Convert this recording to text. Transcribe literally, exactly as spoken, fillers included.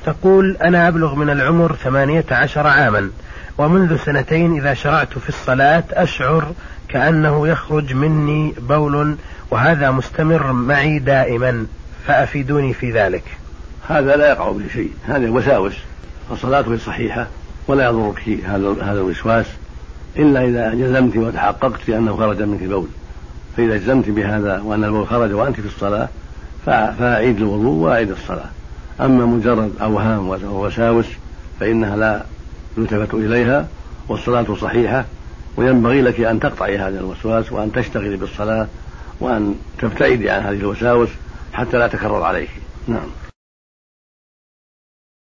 تقول: أنا أبلغ من العمر ثمانية عشر عاما، ومنذ سنتين إذا شرعت في الصلاة أشعر كأنه يخرج مني بول، وهذا مستمر معي دائما، فأفيدوني في ذلك. هذا لا يقع به شيء، هذه وساوس، فصلاتك صحيحة ولا يضرك هذا هذا الوسواس إلا إذا جزمت وتحققت أنه خرج منك البول. فإذا جزمت بهذا وأن البول خرج وأنت في الصلاة فأعيد الوضوء وأعيد الصلاة. أما مجرد أوهام ووساوس فإنها لا يلتفت إليها، والصلاة صحيحة، وينبغي لك أن تقطعي هذا الوسواس وأن تشتغلي بالصلاة وأن تبتعدي عن هذه الوساوس حتى لا تكرر عليك. نعم.